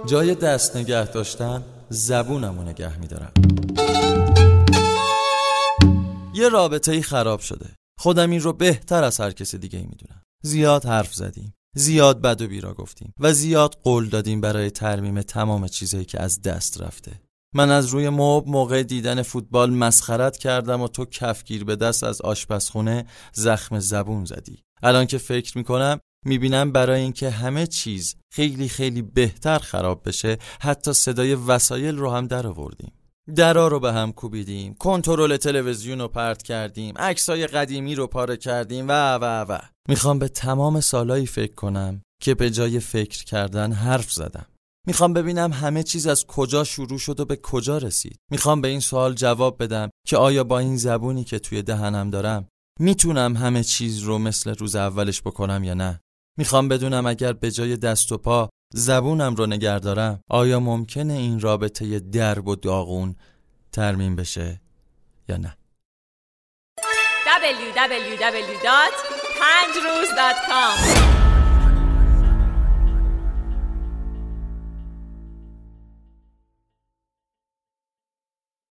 جای دست نگه داشتن زبونمو نگه میدارم. یه رابطه‌ای خراب شده. خودم این رو بهتر از هر کسی دیگه میدونم. زیاد حرف زدیم، زیاد بد و بیرا گفتیم و زیاد قول دادیم برای ترمیم تمام چیزایی که از دست رفته. من از روی مبل موقع دیدن فوتبال مسخرت کردم و تو کفگیر به دست از آشپزخونه زخم زبون زدی. الان که فکر میکنم میبینم برای اینکه همه چیز خیلی خیلی بهتر خراب بشه حتی صدای وسایل رو هم در آوردیم. درا رو به هم کوبیدیم، کنترل تلویزیون رو پرت کردیم، عکسای قدیمی رو پاره کردیم و میخوام به تمام سالایی فکر کنم که به جای فکر کردن حرف زدم. میخوام ببینم همه چیز از کجا شروع شد و به کجا رسید. میخوام به این سوال جواب بدم که آیا با این زبونی که توی دهنم دارم میتونم همه چیز رو مثل روز اولش بکنم یا نه. میخوام بدونم اگر به جای دست و پا زبونم رو نگه دارم آیا ممکنه این رابطه درب و داغون ترمیم بشه یا نه. www.5roz.com